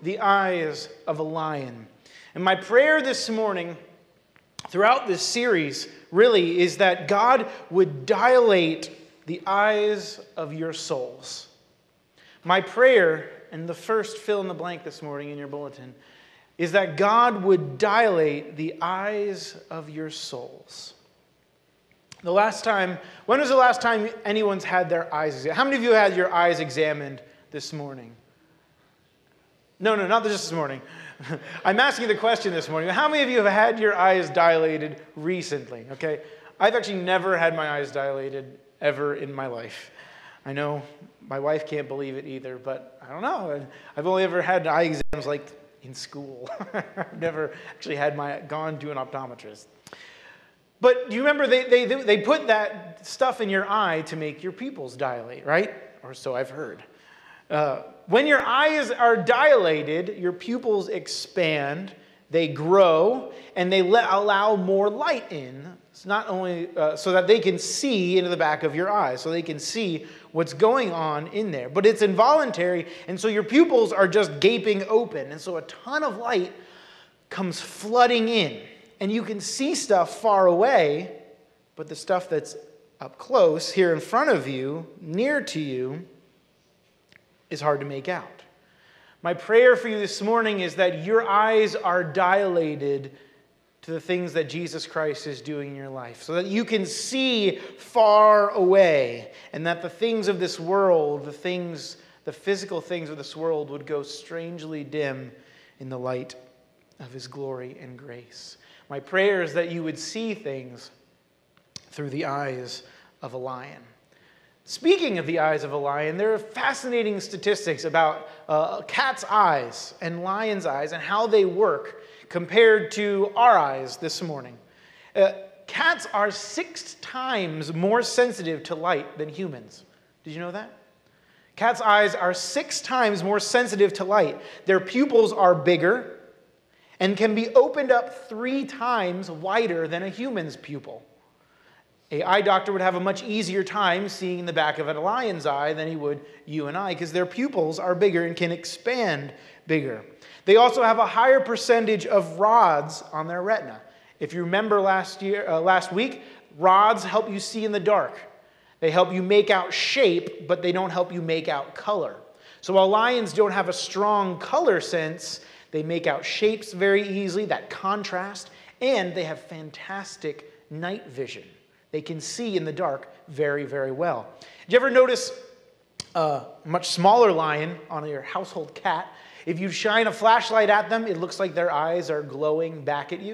the eyes of a lion. And my prayer this morning, throughout this series, really is that God would dilate the eyes of your souls. My prayer, and the first fill in the blank this morning in your bulletin, is that God would dilate the eyes of your souls. When was the last time anyone's had their eyes examined? How many of you had your eyes examined this morning? No, not just this morning. I'm asking the question this morning. How many of you have had your eyes dilated recently? Okay, I've actually never had my eyes dilated ever in my life. I know my wife can't believe it either, but I don't know. I've only ever had eye exams like in school. I've never actually gone to an optometrist. But do you remember they put that stuff in your eye to make your pupils dilate, right? Or so I've heard. When your eyes are dilated, your pupils expand, they grow, and they allow more light in. It's not only so that they can see into the back of your eyes, so they can see what's going on in there. But it's involuntary, and so your pupils are just gaping open. And so a ton of light comes flooding in. And you can see stuff far away, but the stuff that's up close, here in front of you, near to you, is hard to make out. My prayer for you this morning is that your eyes are dilated to the things that Jesus Christ is doing in your life, so that you can see far away, and that the things of this world, the physical things of this world, would go strangely dim in the light of His glory and grace. My prayer is that you would see things through the eyes of a lion. Speaking of the eyes of a lion, there are fascinating statistics about cat's eyes and lion's eyes and how they work compared to our eyes this morning. Cats are 6 times more sensitive to light than humans. Did you know that? Cats' eyes are 6 times more sensitive to light. Their pupils are bigger and can be opened up 3 times wider than a human's pupil. An eye doctor would have a much easier time seeing in the back of a lion's eye than he would you and I, because their pupils are bigger and can expand bigger. They also have a higher percentage of rods on their retina. If you remember last week, rods help you see in the dark. They help you make out shape, but they don't help you make out color. So while lions don't have a strong color sense, they make out shapes very easily, that contrast, and they have fantastic night vision. They can see in the dark very, very well. Did you ever notice a much smaller lion on your household cat? If you shine a flashlight at them, it looks like their eyes are glowing back at you.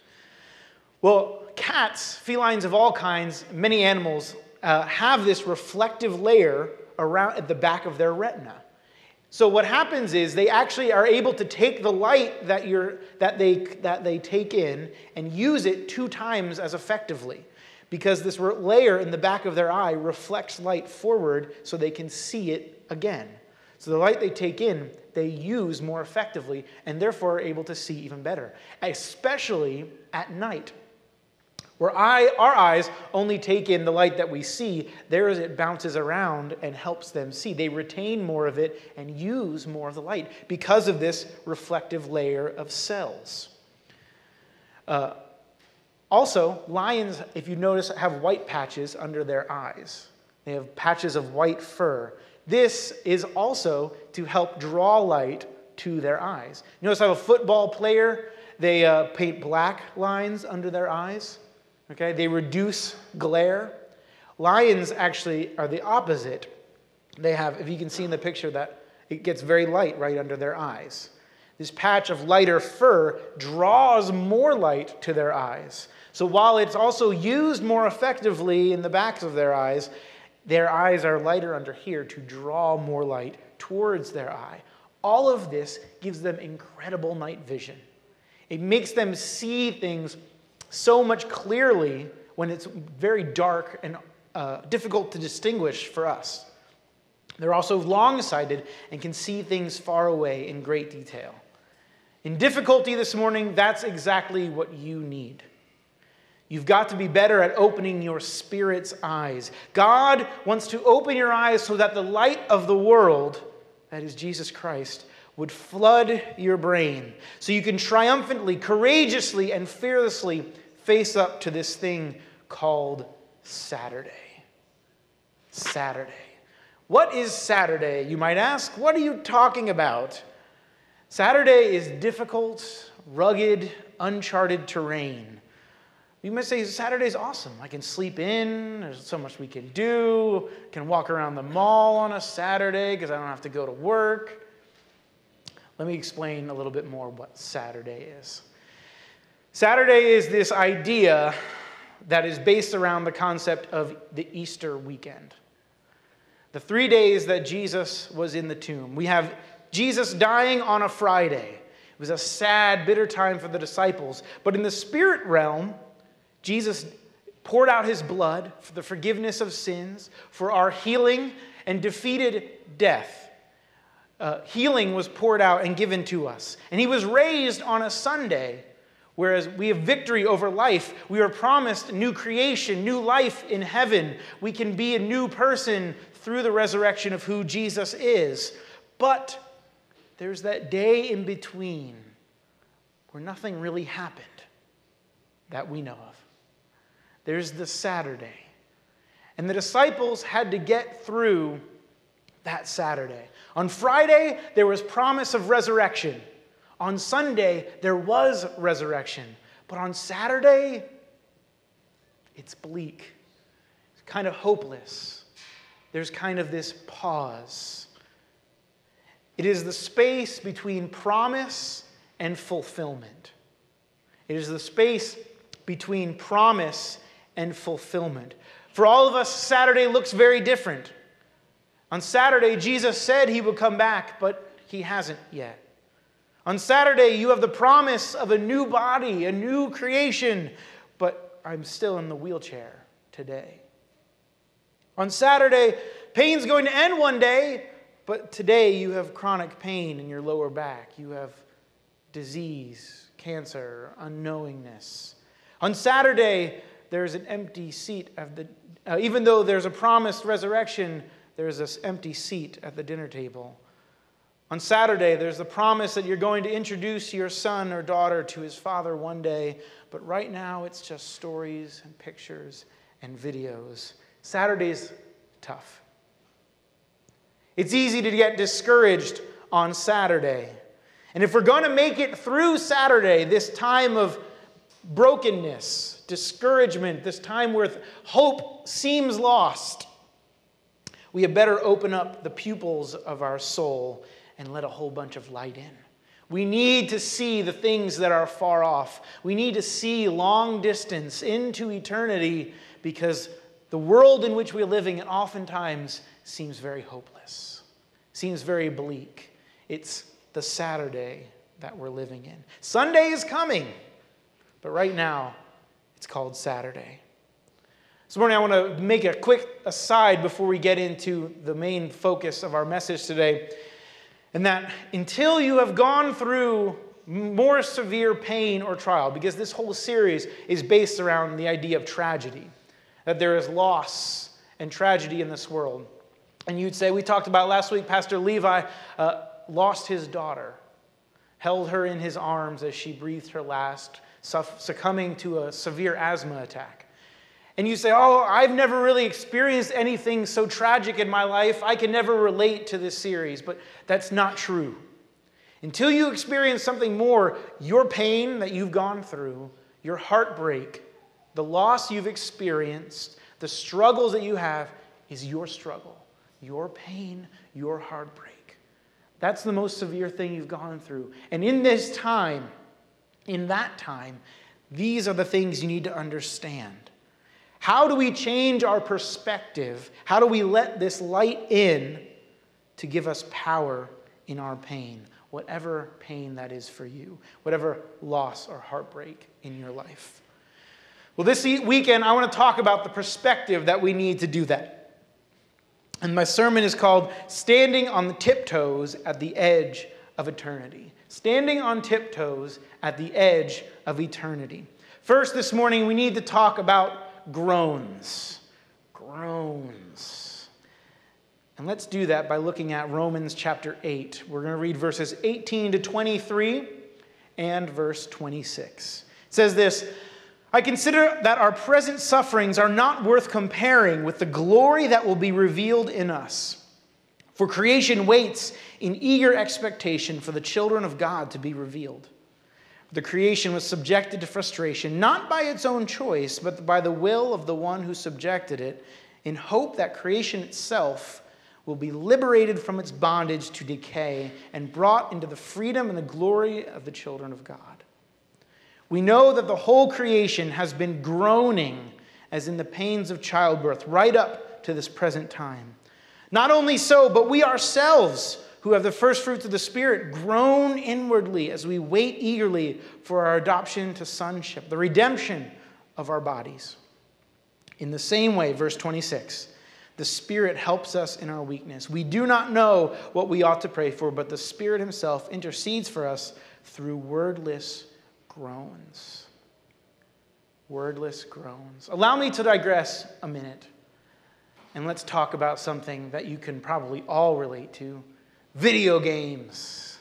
Well, cats, felines of all kinds, many animals, have this reflective layer around at the back of their retina. So what happens is they actually are able to take the light that they take in and use it 2 times as effectively, because this layer in the back of their eye reflects light forward so they can see it again. So the light they take in, they use more effectively and therefore are able to see even better, especially at night. Where our eyes only take in the light that we see, theirs it bounces around and helps them see. They retain more of it and use more of the light because of this reflective layer of cells. Also, lions, if you notice, have white patches under their eyes. They have patches of white fur. This is also to help draw light to their eyes. You notice how a football player, they paint black lines under their eyes. Okay, they reduce glare. Lions actually are the opposite. They have, if you can see in the picture, that it gets very light right under their eyes. This patch of lighter fur draws more light to their eyes. So while it's also used more effectively in the backs of their eyes are lighter under here to draw more light towards their eye. All of this gives them incredible night vision. It makes them see things so much clearly when it's very dark and difficult to distinguish for us. They're also long-sighted and can see things far away in great detail. In difficulty this morning, that's exactly what you need. You've got to be better at opening your spirit's eyes. God wants to open your eyes so that the light of the world, that is Jesus Christ, would flood your brain so you can triumphantly, courageously, and fearlessly face up to this thing called Saturday. Saturday. What is Saturday, you might ask? What are you talking about? Saturday is difficult, rugged, uncharted terrain. You might say, Saturday's awesome. I can sleep in. There's so much we can do. Can walk around the mall on a Saturday because I don't have to go to work. Let me explain a little bit more what Saturday is. Saturday is this idea that is based around the concept of the Easter weekend. The 3 days that Jesus was in the tomb. We have Jesus dying on a Friday. It was a sad, bitter time for the disciples. But in the spirit realm, Jesus poured out his blood for the forgiveness of sins, for our healing, and defeated death. Healing was poured out and given to us. And he was raised on a Sunday, whereas we have victory over life. We are promised new creation, new life in heaven. We can be a new person through the resurrection of who Jesus is. But there's that day in between where nothing really happened that we know of. There's the Saturday. And the disciples had to get through that Saturday. On Friday, there was promise of resurrection. On Sunday, there was resurrection. But on Saturday, it's bleak. It's kind of hopeless. There's kind of this pause. It is the space between promise and fulfillment. It is the space between promise and fulfillment. For all of us, Saturday looks very different. On Saturday, Jesus said he would come back, but he hasn't yet. On Saturday, you have the promise of a new body, a new creation, but I'm still in the wheelchair today. On Saturday, pain's going to end one day, but today you have chronic pain in your lower back. You have disease, cancer, unknowingness. On Saturday, there's an empty seat even though there's a promised resurrection, there's this empty seat at the dinner table. On Saturday, there's the promise that you're going to introduce your son or daughter to his father one day, but right now it's just stories and pictures and videos. Saturday's tough. It's easy to get discouraged on Saturday. And if we're going to make it through Saturday, this time of brokenness, discouragement, this time where hope seems lost, we had better open up the pupils of our soul and let a whole bunch of light in. We need to see the things that are far off. We need to see long distance into eternity because the world in which we're living oftentimes seems very hopeless, seems very bleak. It's the Saturday that we're living in. Sunday is coming, but right now it's called Saturday. This morning I want to make a quick aside before we get into the main focus of our message today. And that until you have gone through more severe pain or trial, because this whole series is based around the idea of tragedy, that there is loss and tragedy in this world. And you'd say, we talked about last week, Pastor Levi lost his daughter, held her in his arms as she breathed her last, succumbing to a severe asthma attack. And you say, I've never really experienced anything so tragic in my life. I can never relate to this series. But that's not true. Until you experience something more, your pain that you've gone through, your heartbreak, the loss you've experienced, the struggles that you have is your struggle, your pain, your heartbreak. That's the most severe thing you've gone through. And in that time, these are the things you need to understand. How do we change our perspective? How do we let this light in to give us power in our pain, whatever pain that is for you, whatever loss or heartbreak in your life? Well, this weekend, I want to talk about the perspective that we need to do that. And my sermon is called Standing on the Tiptoes at the Edge of Eternity. Standing on tiptoes at the edge of eternity. First, this morning, we need to talk about groans. Groans. And let's do that by looking at Romans chapter 8. We're going to read verses 18 to 23 and verse 26. It says this, I consider that our present sufferings are not worth comparing with the glory that will be revealed in us. For creation waits in eager expectation for the children of God to be revealed. The creation was subjected to frustration, not by its own choice, but by the will of the one who subjected it, in hope that creation itself will be liberated from its bondage to decay and brought into the freedom and the glory of the children of God. We know that the whole creation has been groaning as in the pains of childbirth right up to this present time. Not only so, but we ourselves, who have the first fruits of the Spirit, groan inwardly as we wait eagerly for our adoption to sonship, the redemption of our bodies. In the same way, verse 26, the Spirit helps us in our weakness. We do not know what we ought to pray for, but the Spirit himself intercedes for us through wordless groans. Wordless groans. Allow me to digress a minute, and let's talk about something that you can probably all relate to. Video games.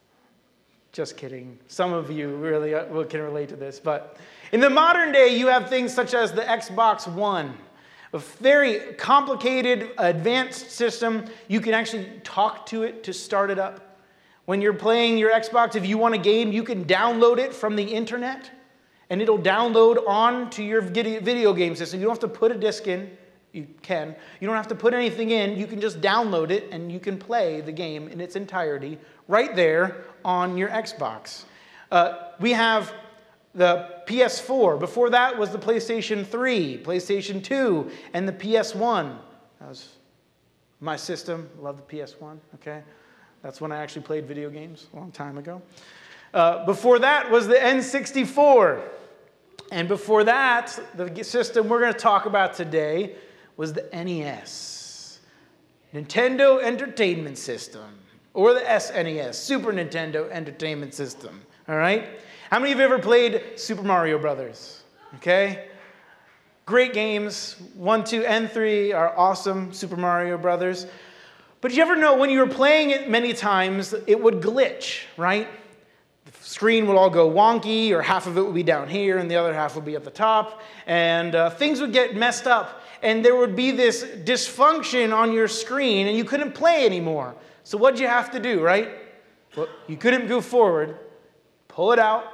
Just kidding. Some of you really can relate to this, but in the modern day, you have things such as the Xbox One, a very complicated, advanced system. You can actually talk to it to start it up. When you're playing your Xbox, if you want a game, you can download it from the internet, and it'll download onto your video game system. You don't have to put a disc in. You can. You don't have to put anything in. You can just download it, and you can play the game in its entirety right there on your Xbox. We have the PS4. Before that was the PlayStation 3, PlayStation 2, and the PS1. That was my system. Love the PS1, okay? That's when I actually played video games a long time ago. Before that was the N64. And before that, the system we're going to talk about today was the NES, Nintendo Entertainment System, or the SNES, Super Nintendo Entertainment System. All right? How many of you have ever played Super Mario Brothers? Okay? Great games. 1, 2, and 3 are awesome Super Mario Brothers. But you ever know when you were playing it many times, it would glitch, right? The screen would all go wonky, or half of it would be down here, and the other half would be at the top, and things would get messed up, and there would be this dysfunction on your screen, and you couldn't play anymore. So what'd you have to do, right? Well, you couldn't go forward. Pull it out,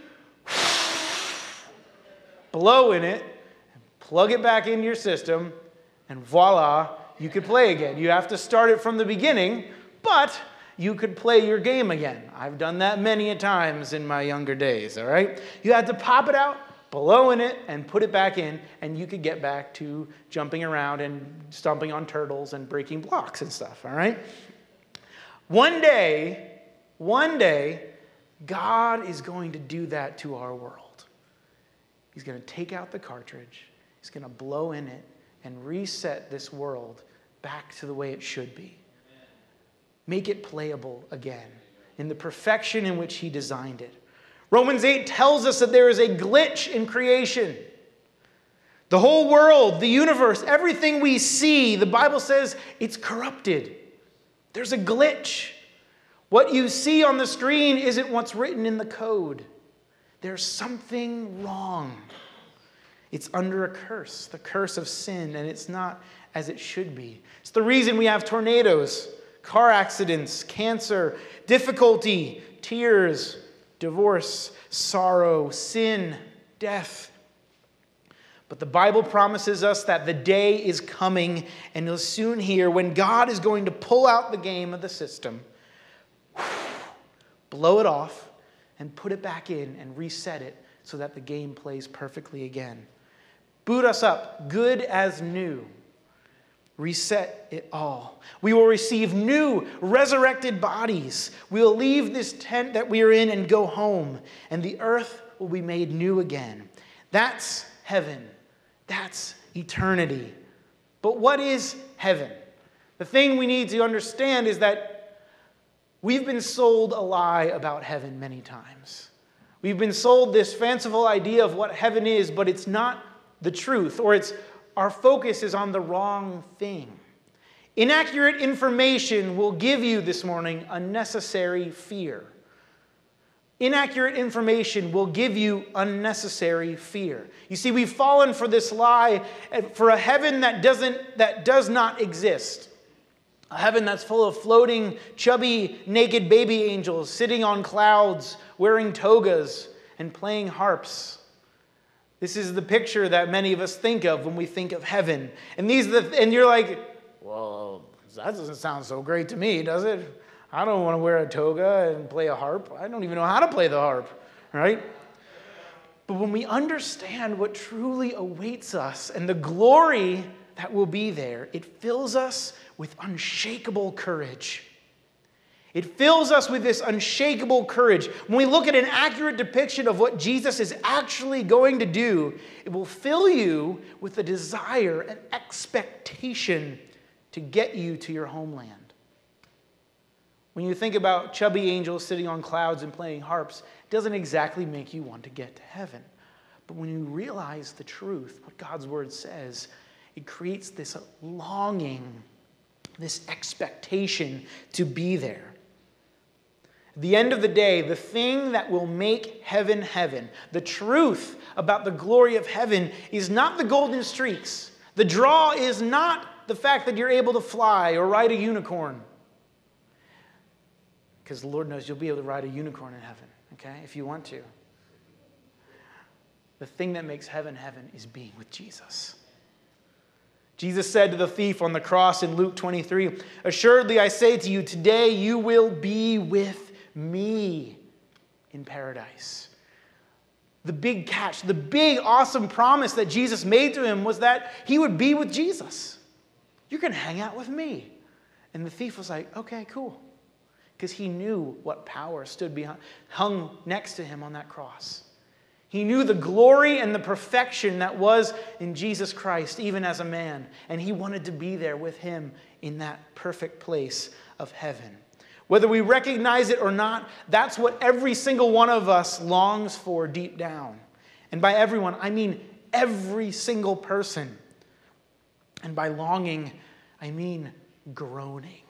blow in it, plug it back into your system, and voila, you could play again. You have to start it from the beginning, but you could play your game again. I've done that many a times in my younger days, all right? You had to pop it out, blow in it, and put it back in, and you could get back to jumping around and stomping on turtles and breaking blocks and stuff, all right? One day, God is going to do that to our world. He's going to take out the cartridge, he's going to blow in it, and reset this world back to the way it should be. Make it playable again in the perfection in which he designed it. Romans 8 tells us that there is a glitch in creation. The whole world, the universe, everything we see, the Bible says it's corrupted. There's a glitch. What you see on the screen isn't what's written in the code. There's something wrong. It's under a curse, the curse of sin, and it's not as it should be. It's the reason we have tornadoes, car accidents, cancer, difficulty, tears, divorce, sorrow, sin, death. But the Bible promises us that the day is coming, and you'll soon hear when God is going to pull out the game of the system, blow it off, and put it back in and reset it so that the game plays perfectly again. Boot us up, good as new. Reset it all. We will receive new, resurrected bodies. We will leave this tent that we are in and go home, and the earth will be made new again. That's heaven. That's eternity. But what is heaven? The thing we need to understand is that we've been sold a lie about heaven many times. We've been sold this fanciful idea of what heaven is, but it's not the truth, or our focus is on the wrong thing. Inaccurate information will give you this morning unnecessary fear. Inaccurate information will give you unnecessary fear. You see, we've fallen for this lie, for a heaven that does not exist. A heaven that's full of floating, chubby, naked baby angels sitting on clouds, wearing togas, and playing harps. This is the picture that many of us think of when we think of heaven. And you're like, well, that doesn't sound so great to me, does it? I don't want to wear a toga and play a harp. I don't even know how to play the harp, right? But when we understand what truly awaits us and the glory that will be there, it fills us with unshakable courage. It fills us with this unshakable courage. When we look at an accurate depiction of what Jesus is actually going to do, it will fill you with a desire and expectation to get you to your homeland. When you think about chubby angels sitting on clouds and playing harps, it doesn't exactly make you want to get to heaven. But when you realize the truth, what God's word says, it creates this longing, this expectation to be there. At the end of the day, the thing that will make heaven heaven, the truth about the glory of heaven, is not the golden streaks. The draw is not the fact that you're able to fly or ride a unicorn. Because the Lord knows you'll be able to ride a unicorn in heaven, okay, if you want to. The thing that makes heaven heaven is being with Jesus. Jesus said to the thief on the cross in Luke 23, "Assuredly I say to you, today you will be with me in paradise." The big catch, the big awesome promise that Jesus made to him was that he would be with Jesus. You're going to hang out with me. And the thief was like, okay, cool. Because he knew what power hung next to him on that cross. He knew the glory and the perfection that was in Jesus Christ, even as a man. And he wanted to be there with him in that perfect place of heaven. Whether we recognize it or not, that's what every single one of us longs for deep down. And by everyone, I mean every single person. And by longing, I mean groaning.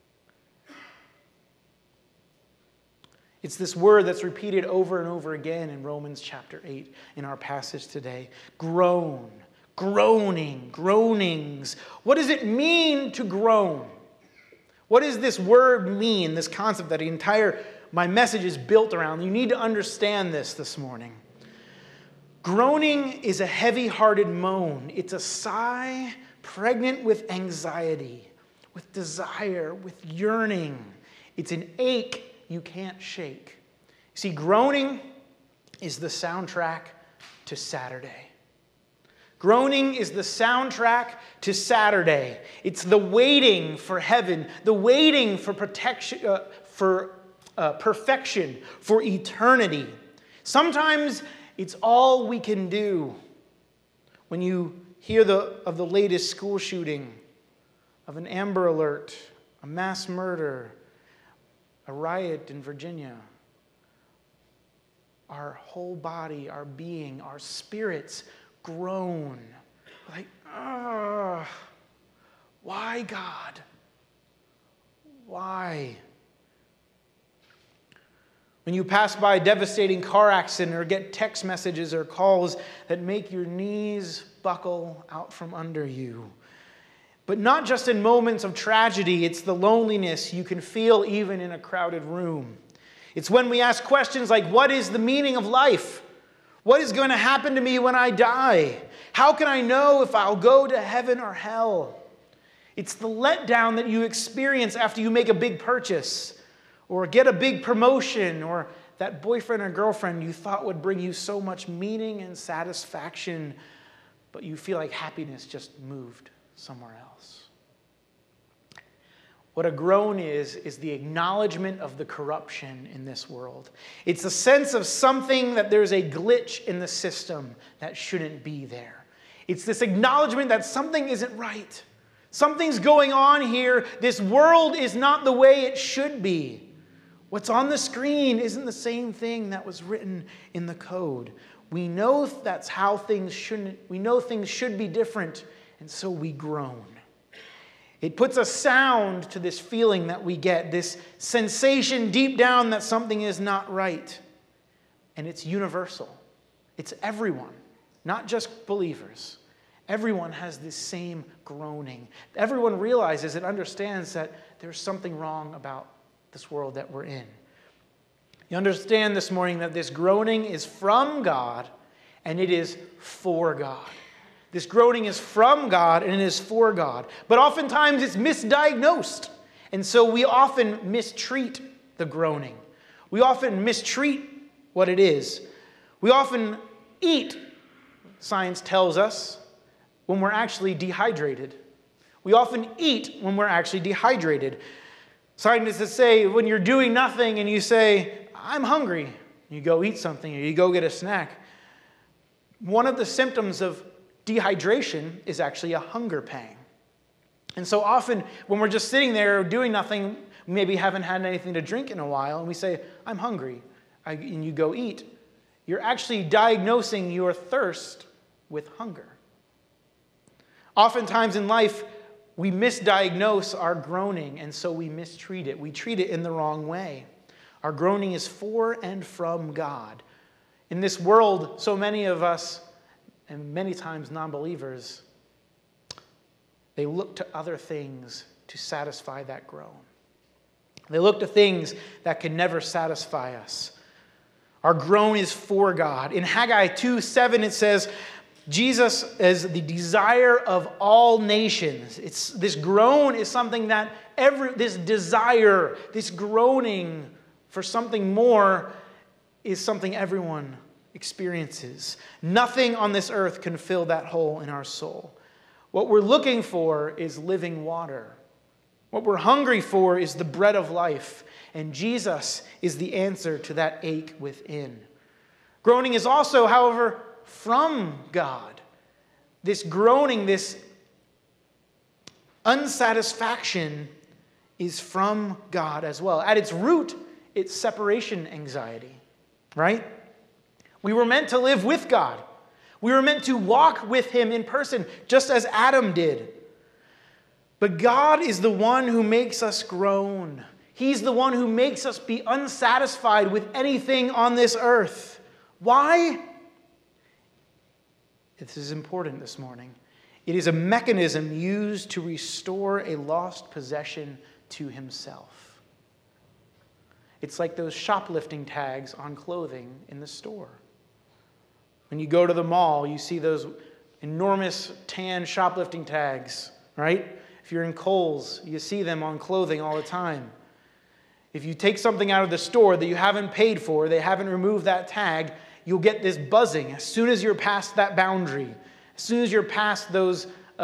It's this word that's repeated over and over again in Romans chapter 8 in our passage today. Groan, groaning, groanings. What does it mean to groan? What does this word mean, this concept that my message is built around? You need to understand this morning. Groaning is a heavy-hearted moan. It's a sigh pregnant with anxiety, with desire, with yearning. It's an ache you can't shake. See, groaning is the soundtrack to Saturday. Groaning is the soundtrack to Saturday. It's the waiting for heaven, the waiting for protection, for perfection, for eternity. Sometimes it's all we can do. When you hear of the latest school shooting, of an Amber Alert, a mass murder, a riot in Virginia, our whole body, our being, our spirits groan. Like, why, God? Why? When you pass by a devastating car accident or get text messages or calls that make your knees buckle out from under you. But not just in moments of tragedy, it's the loneliness you can feel even in a crowded room. It's when we ask questions like, what is the meaning of life? What is going to happen to me when I die? How can I know if I'll go to heaven or hell? It's the letdown that you experience after you make a big purchase or get a big promotion or that boyfriend or girlfriend you thought would bring you so much meaning and satisfaction, but you feel like happiness just moved somewhere else. What a groan is the acknowledgement of the corruption in this world. It's a sense of something that there's a glitch in the system that shouldn't be there. It's this acknowledgement that something isn't right. Something's going on here. This world is not the way it should be. What's on the screen isn't the same thing that was written in the code. We know that's how things shouldn't. We know things should be different, and so we groan. It puts a sound to this feeling that we get, this sensation deep down that something is not right. And it's universal. It's everyone, not just believers. Everyone has this same groaning. Everyone realizes and understands that there's something wrong about this world that we're in. You understand this morning that this groaning is from God and it is for God. This groaning is from God and it is for God. But oftentimes it's misdiagnosed. And so we often mistreat the groaning. We often mistreat what it is. We often eat, science tells us, when we're actually dehydrated. We often eat when we're actually dehydrated. Scientists say when you're doing nothing and you say, I'm hungry, you go eat something or you go get a snack. One of the symptoms of dehydration is actually a hunger pang. And so often when we're just sitting there doing nothing, maybe haven't had anything to drink in a while, and we say, I'm hungry, and you go eat, you're actually diagnosing your thirst with hunger. Oftentimes in life, we misdiagnose our groaning, and so we mistreat it. We treat it in the wrong way. Our groaning is for and from God. In this world, so many of us, and many times non-believers, they look to other things to satisfy that groan. They look to things that can never satisfy us. Our groan is for God. In Haggai 2:7 it says, Jesus is the desire of all nations. This groan is something that this desire, this groaning for something more is something everyone experiences. Nothing on this earth can fill that hole in our soul. What we're looking for is living water. What we're hungry for is the bread of life. And Jesus is the answer to that ache within. Groaning is also, however, from God. This groaning, this unsatisfaction is from God as well. At its root, it's separation anxiety, right? We were meant to live with God. We were meant to walk with Him in person, just as Adam did. But God is the one who makes us groan. He's the one who makes us be unsatisfied with anything on this earth. Why? This is important this morning. It is a mechanism used to restore a lost possession to Himself. It's like those shoplifting tags on clothing in the store. When you go to the mall, you see those enormous tan shoplifting tags, right? If you're in Kohl's, you see them on clothing all the time. If you take something out of the store that you haven't paid for, they haven't removed that tag, you'll get this buzzing as soon as you're past that boundary, as soon as you're past those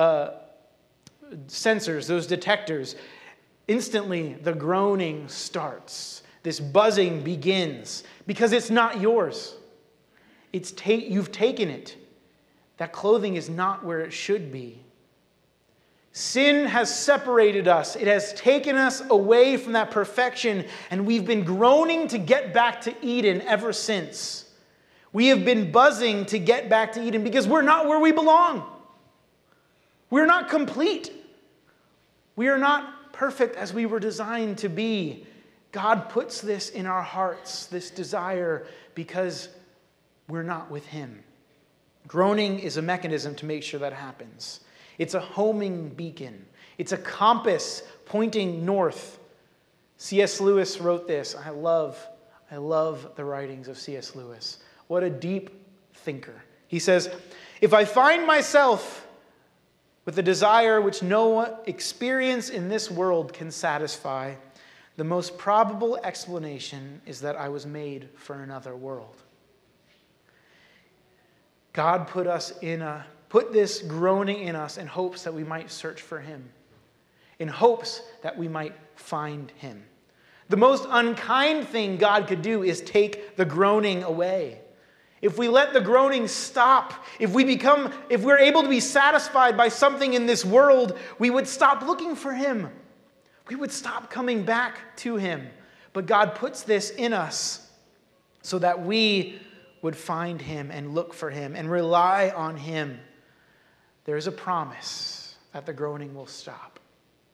sensors, those detectors. Instantly, the groaning starts. This buzzing begins because it's not yours. You've taken it. That clothing is not where it should be. Sin has separated us. It has taken us away from that perfection, and we've been groaning to get back to Eden ever since. We have been buzzing to get back to Eden because we're not where we belong. We're not complete. We are not perfect as we were designed to be. God puts this in our hearts, this desire, because we're not with Him. Groaning is a mechanism to make sure that happens. It's a homing beacon. It's a compass pointing north. C.S. Lewis wrote this. I love the writings of C.S. Lewis. What a deep thinker. He says, if I find myself with a desire which no experience in this world can satisfy, the most probable explanation is that I was made for another world. God put this groaning in us in hopes that we might search for Him, in hopes that we might find Him. The most unkind thing God could do is take the groaning away. If we let the groaning stop, if we're able to be satisfied by something in this world, we would stop looking for Him. We would stop coming back to Him. But God puts this in us so that we would find Him and look for Him and rely on Him. There is a promise that the groaning will stop.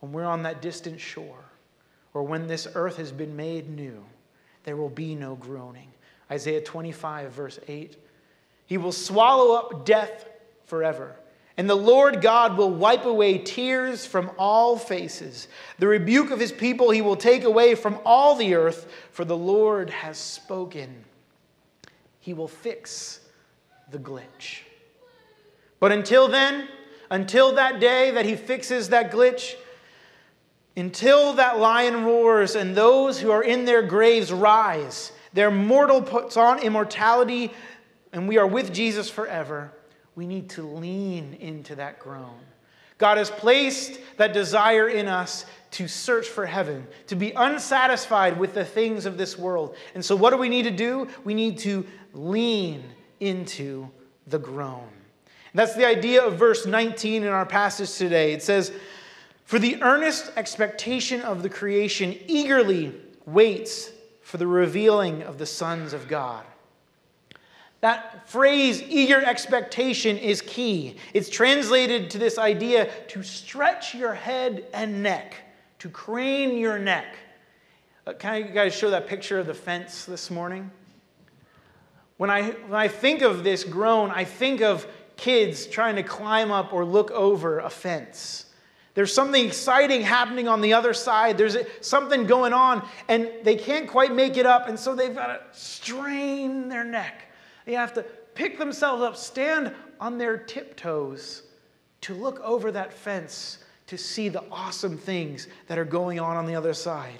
when we're on that distant shore, or when this earth has been made new, there will be no groaning. Isaiah 25, verse 8. He will swallow up death forever. And the Lord God will wipe away tears from all faces. The rebuke of his people he will take away from all the earth, for the Lord has spoken. He will fix the glitch. But until then, until that day that he fixes that glitch, until that lion roars and those who are in their graves rise, their mortal puts on immortality, and we are with Jesus forever, we need to lean into that groan. God has placed that desire in us to search for heaven, to be unsatisfied with the things of this world. And so what do we need to do? We need to lean into the groan. And that's the idea of verse 19 in our passage today. It says, "For the earnest expectation of the creation eagerly waits for the revealing of the sons of God." That phrase, eager expectation, is key. It's translated to this idea to stretch your head and neck, to crane your neck. Can you guys show that picture of the fence this morning? When I think of this groan, I think of kids trying to climb up or look over a fence. There's something exciting happening on the other side. There's something going on, and they can't quite make it up, and so they've got to strain their neck. They have to pick themselves up, stand on their tiptoes to look over that fence to see the awesome things that are going on the other side.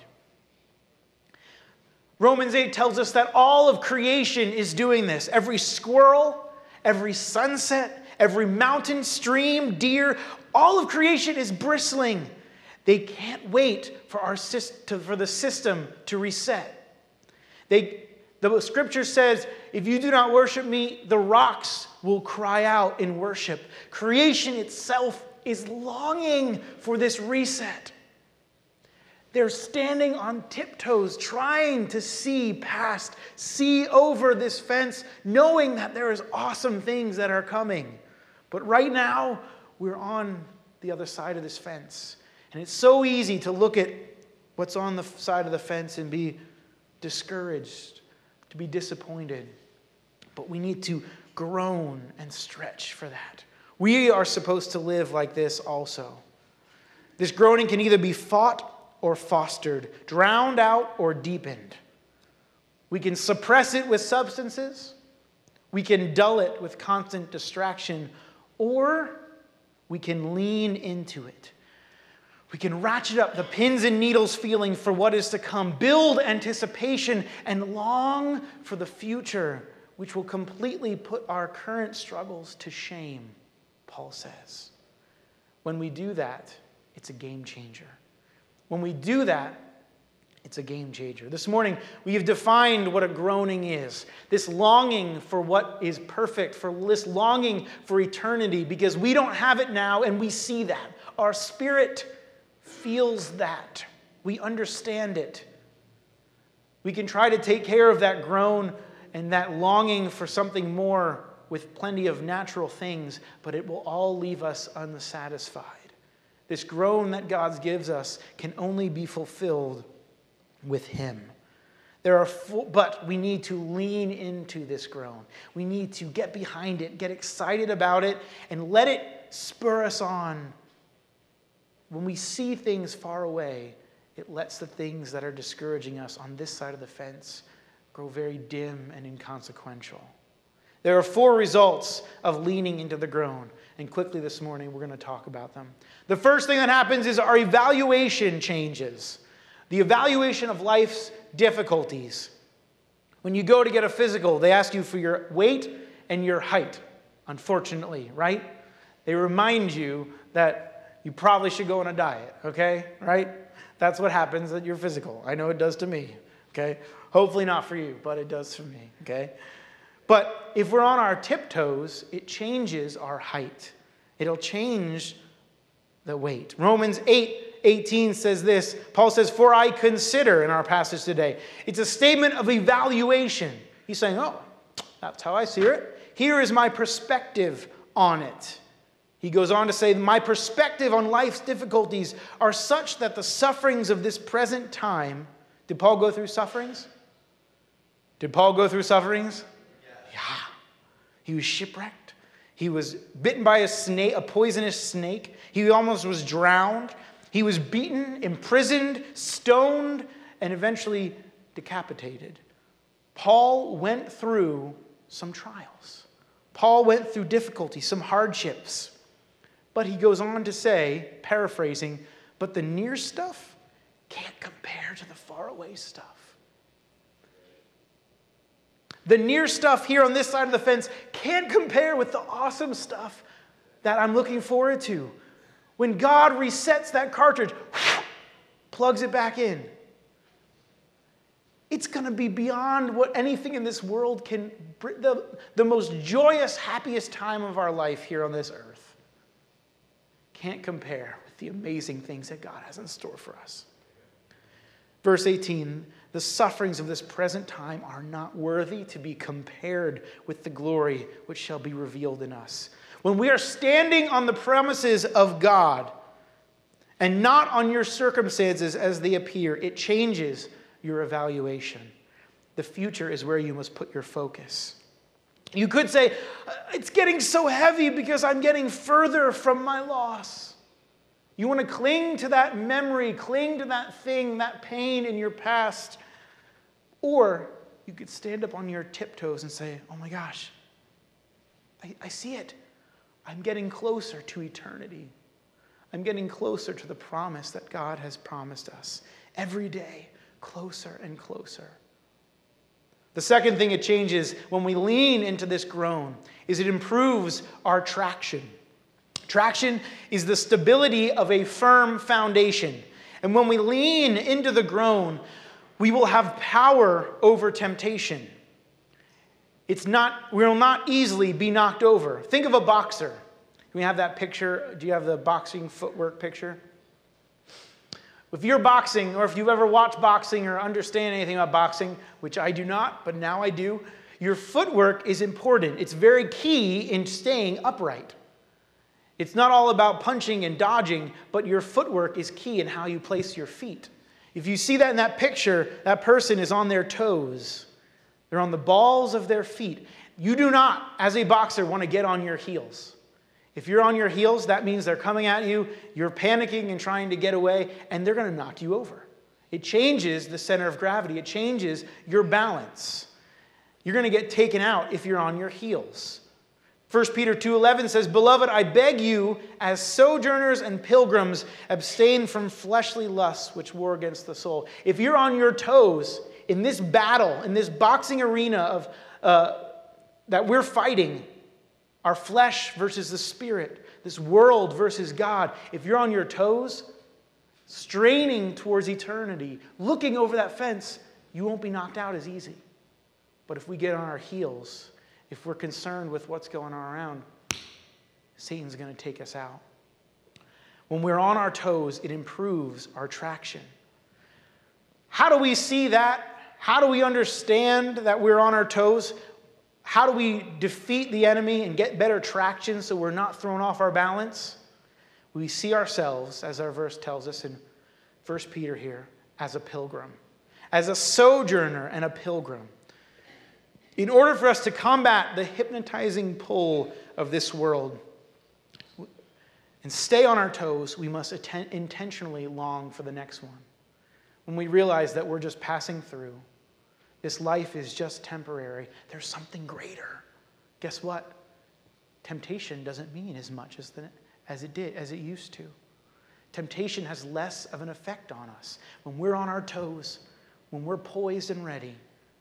Romans 8 tells us that all of creation is doing this. Every squirrel, every sunset, every mountain, stream, deer, all of creation is bristling. They can't wait for the system to reset. The scripture says, if you do not worship me, the rocks will cry out in worship. Creation itself is longing for this reset. They're standing on tiptoes, trying to see over this fence, knowing that there is awesome things that are coming. But right now, we're on the other side of this fence. And it's so easy to look at what's on the side of the fence and be discouraged, to be disappointed. But we need to groan and stretch for that. We are supposed to live like this also. This groaning can either be fought or fostered, drowned out or deepened. We can suppress it with substances. We can dull it with constant distraction, or we can lean into it. We can ratchet up the pins and needles feeling for what is to come, build anticipation, and long for the future, which will completely put our current struggles to shame, Paul says. When we do that, it's a game changer. When we do that, it's a game changer. This morning, we have defined what a groaning is. This longing for what is perfect, for this longing for eternity, because we don't have it now and we see that. Our spirit feels that. We understand it. We can try to take care of that groan and that longing for something more with plenty of natural things, but it will all leave us unsatisfied. This groan that God gives us can only be fulfilled with Him. But we need to lean into this groan. We need to get behind it, get excited about it, and let it spur us on. When we see things far away, it lets the things that are discouraging us on this side of the fence grow very dim and inconsequential. There are 4 results of leaning into the groan. And quickly this morning, we're going to talk about them. The first thing that happens is our evaluation changes. The evaluation of life's difficulties. When you go to get a physical, they ask you for your weight and your height, unfortunately, right? They remind you that you probably should go on a diet, okay? Right? That's what happens at your physical. I know it does to me, okay? Hopefully not for you, but it does for me, okay? But if we're on our tiptoes, it changes our height. It'll change the weight. Romans 8:18 says this. Paul says, "For I consider," in our passage today. It's a statement of evaluation. He's saying, oh, that's how I see it. Here is my perspective on it. He goes on to say, my perspective on life's difficulties are such that the sufferings of this present time... Did Paul go through sufferings? Did Paul go through sufferings? Yeah. He was shipwrecked. He was bitten by a snake, a poisonous snake. He almost was drowned. He was beaten, imprisoned, stoned, and eventually decapitated. Paul went through some trials. Paul went through difficulties, some hardships. But he goes on to say, paraphrasing, but the near stuff can't compare to the faraway stuff. The near stuff here on this side of the fence can't compare with the awesome stuff that I'm looking forward to. When God resets that cartridge, plugs it back in, it's going to be beyond what anything in this world can bring. The most joyous, happiest time of our life here on this earth can't compare with the amazing things that God has in store for us. Verse 18, the sufferings of this present time are not worthy to be compared with the glory which shall be revealed in us. When we are standing on the promises of God and not on your circumstances as they appear, it changes your evaluation. The future is where you must put your focus. You could say, it's getting so heavy because I'm getting further from my loss. You want to cling to that memory, cling to that thing, that pain in your past. Or you could stand up on your tiptoes and say, oh my gosh, I see it. I'm getting closer to eternity. I'm getting closer to the promise that God has promised us. Every day, closer and closer. The second thing it changes when we lean into this groan is it improves our traction. Traction is the stability of a firm foundation. And when we lean into the groan, we will have power over temptation. We will not easily be knocked over. Think of a boxer. Can we have that picture? Do you have the boxing footwork picture? If you're boxing, or if you've ever watched boxing or understand anything about boxing, which I do not, but now I do, your footwork is important. It's very key in staying upright. It's not all about punching and dodging, but your footwork is key in how you place your feet. If you see that in that picture, that person is on their toes. They're on the balls of their feet. You do not, as a boxer, want to get on your heels. If you're on your heels, that means they're coming at you, you're panicking and trying to get away, and they're going to knock you over. It changes the center of gravity. It changes your balance. You're going to get taken out if you're on your heels. 1 Peter 2:11 says, Beloved, I beg you, as sojourners and pilgrims, abstain from fleshly lusts which war against the soul. If you're on your toes in this battle, in this boxing arena of that we're fighting, our flesh versus the spirit, this world versus God, if you're on your toes, straining towards eternity, looking over that fence, you won't be knocked out as easy. But if we get on our heels, if we're concerned with what's going on around, Satan's going to take us out. When we're on our toes, it improves our traction. How do we see that? How do we understand that we're on our toes? How do we defeat the enemy and get better traction so we're not thrown off our balance? We see ourselves, as our verse tells us in 1 Peter here, as a pilgrim, as a sojourner and a pilgrim. In order for us to combat the hypnotizing pull of this world and stay on our toes, we must intentionally long for the next one. When we realize that we're just passing through, this life is just temporary, there's something greater. Guess what? Temptation doesn't mean as much as it used to. Temptation has less of an effect on us. When we're on our toes, when we're poised and ready,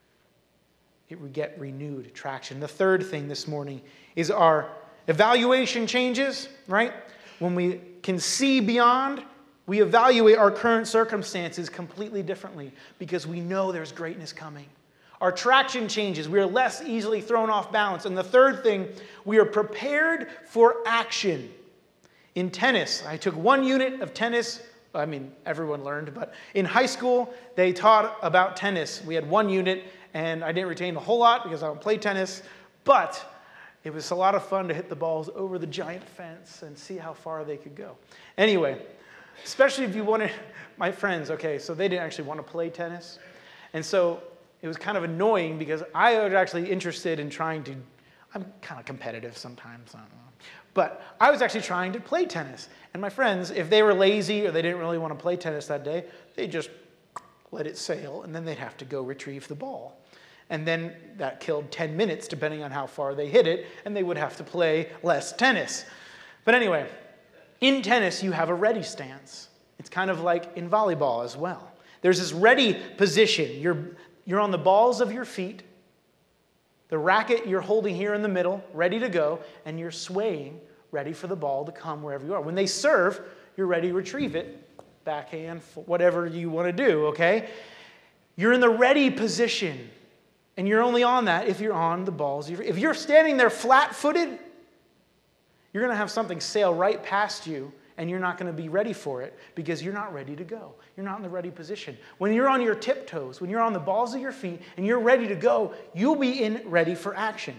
it would get renewed traction. The third thing this morning is our evaluation changes, right? When we can see beyond, we evaluate our current circumstances completely differently because we know there's greatness coming. Our traction changes. We are less easily thrown off balance. And the third thing, we are prepared for action. In tennis, I took 1 unit of tennis. I mean, everyone learned, but in high school, they taught about tennis. We had 1 unit, and I didn't retain a whole lot because I don't play tennis. But It was a lot of fun to hit the balls over the giant fence and see how far they could go. Anyway, especially if you wanted, my friends, okay, so they didn't actually want to play tennis. And so it was kind of annoying because I was actually interested in trying to, I'm kind of competitive sometimes, I don't know. But I was actually trying to play tennis. And my friends, if they were lazy or they didn't really want to play tennis that day, they just let it sail, and then they'd have to go retrieve the ball. And then that killed 10 minutes, depending on how far they hit it, and they would have to play less tennis. But anyway, in tennis, you have a ready stance. It's kind of like in volleyball as well. There's this ready position. You're on the balls of your feet. The racket you're holding here in the middle, ready to go, and you're swaying, ready for the ball to come wherever you are. When they serve, you're ready to retrieve it, backhand, whatever you want to do, okay? You're in the ready position, and you're only on that if you're on the balls. If you're standing there flat-footed, you're going to have something sail right past you, and you're not going to be ready for it because you're not ready to go. You're not in the ready position. When you're on your tiptoes, when you're on the balls of your feet and you're ready to go, you'll be ready for action.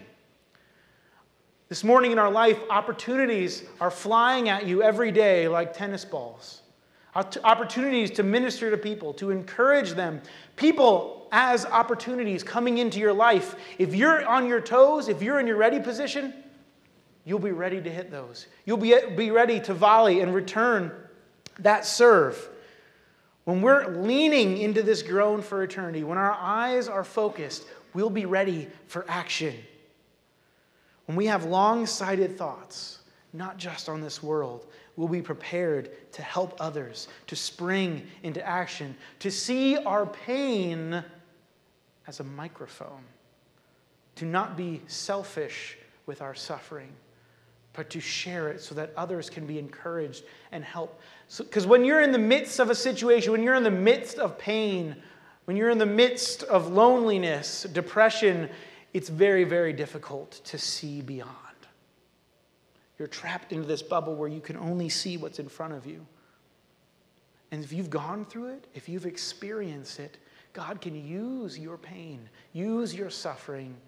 This morning in our life, opportunities are flying at you every day like tennis balls. Opportunities to minister to people, to encourage them. People as opportunities coming into your life. If you're on your toes, if you're in your ready position, you'll be ready to hit those. You'll be ready to volley and return that serve. When we're leaning into this groan for eternity, when our eyes are focused, we'll be ready for action. When we have long-sighted thoughts, not just on this world, we'll be prepared to help others, to spring into action, to see our pain as a microphone, to not be selfish with our suffering, but to share it so that others can be encouraged and help. Because when you're in the midst of a situation, when you're in the midst of pain, when you're in the midst of loneliness, depression, it's very, very difficult to see beyond. You're trapped into this bubble where you can only see what's in front of you. And if you've gone through it, if you've experienced it, God can use your pain, use your suffering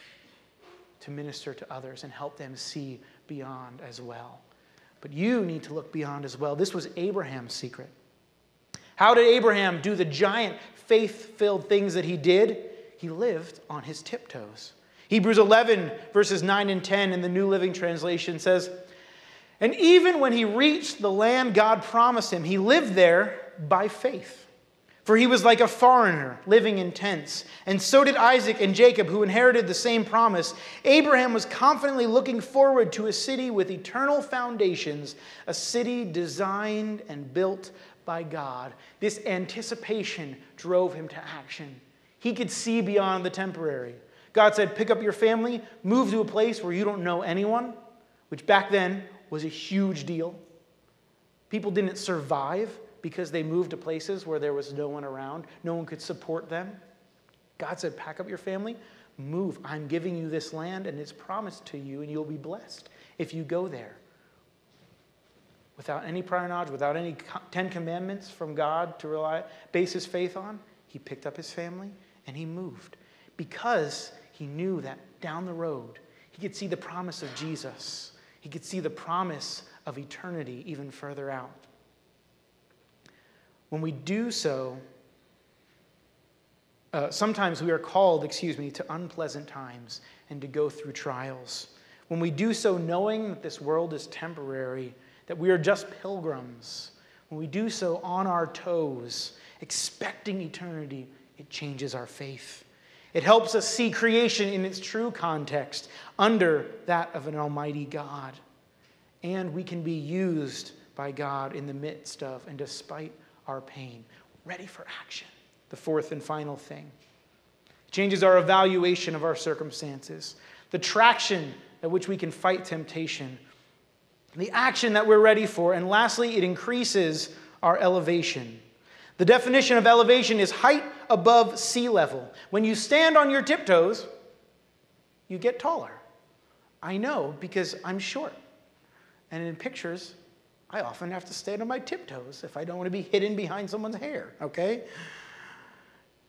to minister to others and help them see beyond as well. But you need to look beyond as well. This was Abraham's secret. How did Abraham do the giant faith-filled things that he did? He lived on his tiptoes. Hebrews 11, verses 9 and 10 in the New Living Translation says, "And even when he reached the land God promised him, he lived there by faith. For he was like a foreigner living in tents. And so did Isaac and Jacob, who inherited the same promise. Abraham was confidently looking forward to a city with eternal foundations, a city designed and built by God." This anticipation drove him to action. He could see beyond the temporary. God said, pick up your family, move to a place where you don't know anyone, which back then was a huge deal. People didn't survive because they moved to places where there was no one around, no one could support them. God said, pack up your family, move. I'm giving you this land, and it's promised to you, and you'll be blessed if you go there. Without any prior knowledge, without any 10 commandments from God to base his faith on, he picked up his family, and he moved. Because he knew that down the road, he could see the promise of Jesus. He could see the promise of eternity even further out. When we do so, sometimes we are called, to unpleasant times and to go through trials. When we do so knowing that this world is temporary, that we are just pilgrims, when we do so on our toes, expecting eternity, it changes our faith. It helps us see creation in its true context, under that of an almighty God. And we can be used by God in the midst of and despite our pain, ready for action. The fourth and final thing. It changes our evaluation of our circumstances. The traction at which we can fight temptation. The action that we're ready for. And lastly, it increases our elevation. The definition of elevation is height above sea level. When you stand on your tiptoes, you get taller. I know because I'm short. And in pictures, I often have to stand on my tiptoes if I don't want to be hidden behind someone's hair, okay?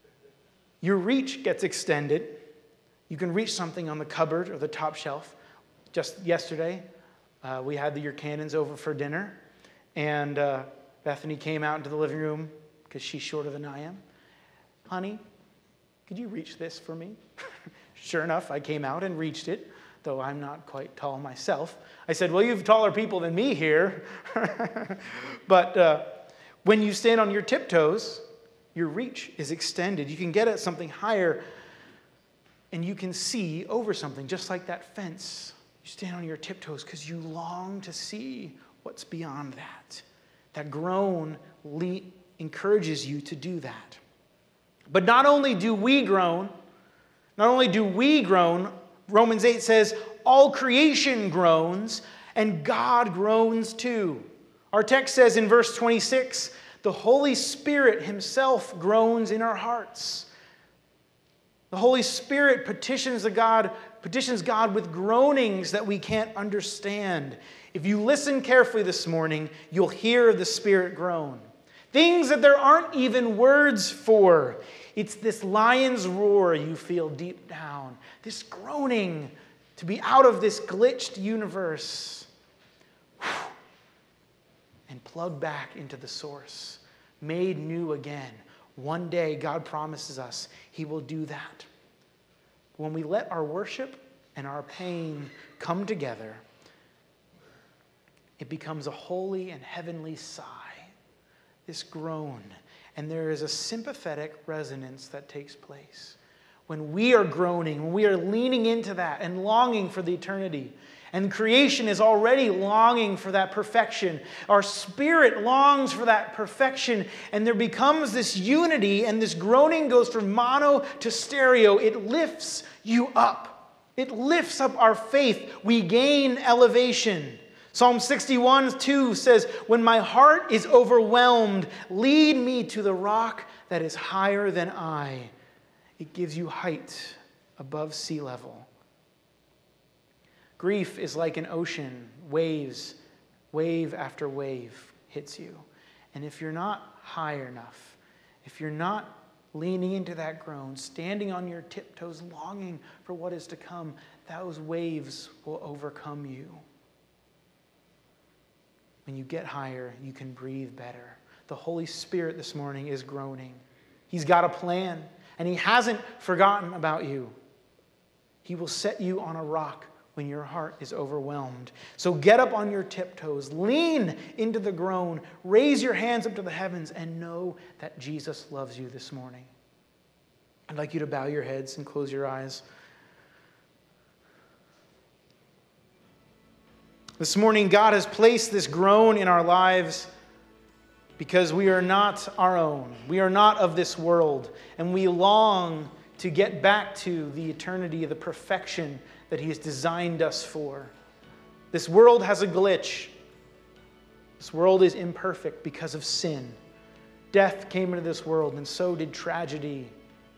Your reach gets extended. You can reach something on the cupboard or the top shelf. Just yesterday, we had your Cannons over for dinner, and Bethany came out into the living room because she's shorter than I am. Honey, could you reach this for me? Sure enough, I came out and reached it, though I'm not quite tall myself. I said, well, you have taller people than me here. But when you stand on your tiptoes, your reach is extended. You can get at something higher, and you can see over something, just like that fence. You stand on your tiptoes because you long to see what's beyond that. That groan encourages you to do that. But not only do we groan, Romans 8 says, all creation groans, and God groans too. Our text says in verse 26, the Holy Spirit himself groans in our hearts. The Holy Spirit petitions God with groanings that we can't understand. If you listen carefully this morning, you'll hear the Spirit groan. Things that there aren't even words for. It's this lion's roar you feel deep down. This groaning to be out of this glitched universe and plug back into the source, made new again. One day, God promises us He will do that. When we let our worship and our pain come together, it becomes a holy and heavenly sigh, this groan. And there is a sympathetic resonance that takes place. When we are groaning, when we are leaning into that and longing for the eternity, and creation is already longing for that perfection. Our spirit longs for that perfection, and there becomes this unity, and this groaning goes from mono to stereo. It lifts you up. It lifts up our faith. We gain elevation. Psalm 61:2 says, when my heart is overwhelmed, lead me to the rock that is higher than I. It gives you height above sea level. Grief is like an ocean. Waves, wave after wave hits you. And if you're not high enough, if you're not leaning into that groan, standing on your tiptoes, longing for what is to come, those waves will overcome you. When you get higher, you can breathe better. The Holy Spirit this morning is groaning. He's got a plan, and He hasn't forgotten about you. He will set you on a rock when your heart is overwhelmed. So get up on your tiptoes, lean into the groan, raise your hands up to the heavens, and know that Jesus loves you this morning. I'd like you to bow your heads and close your eyes. This morning, God has placed this groan in our lives because we are not our own. We are not of this world, and we long to get back to the eternity, the perfection that He has designed us for. This world has a glitch. This world is imperfect because of sin. Death came into this world, and so did tragedy.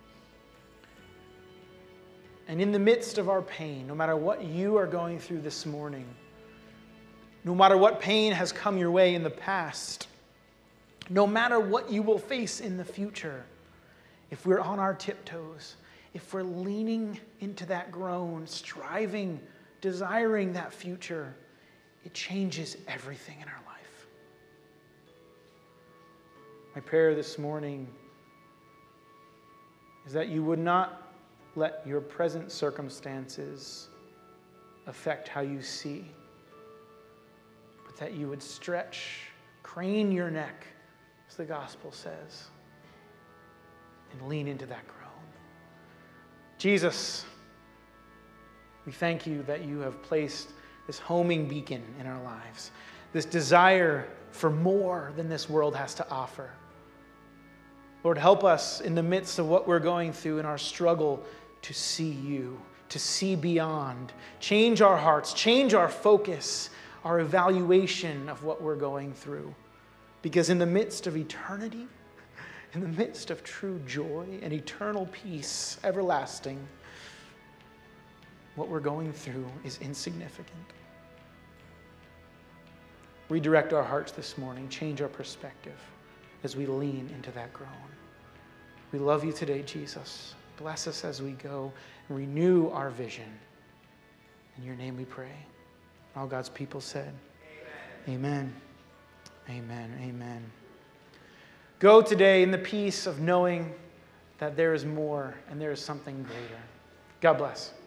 And in the midst of our pain, no matter what you are going through this morning, no matter what pain has come your way in the past, no matter what you will face in the future, if we're on our tiptoes, if we're leaning into that groan, striving, desiring that future, it changes everything in our life. My prayer this morning is that you would not let your present circumstances affect how you see, but that you would stretch, crane your neck, as the gospel says, and lean into that groan. Jesus, we thank you that you have placed this homing beacon in our lives, this desire for more than this world has to offer. Lord, help us in the midst of what we're going through in our struggle to see you, to see beyond. Change our hearts, change our focus, our evaluation of what we're going through. Because in the midst of eternity, in the midst of true joy and eternal peace, everlasting, what we're going through is insignificant. Redirect our hearts this morning, change our perspective as we lean into that groan. We love you today, Jesus. Bless us as we go and renew our vision. In your name we pray. All God's people said, Amen. Amen. Amen. Go today in the peace of knowing that there is more and there is something greater. God bless.